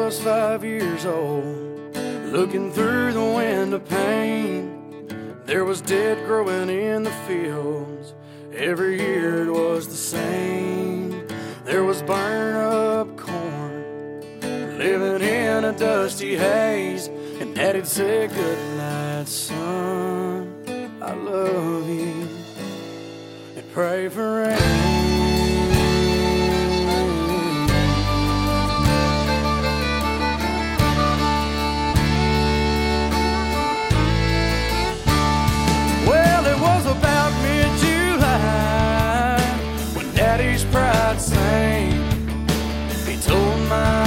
was 5 years old, looking through the window pane, there was dead growing in the fields. Every year it was the same. There was burned up corn, living in a dusty haze, and Daddy'd say, "Good night, son, I love you," and pray for rain. Well, it was about mid-July when Daddy's pride sang. He told my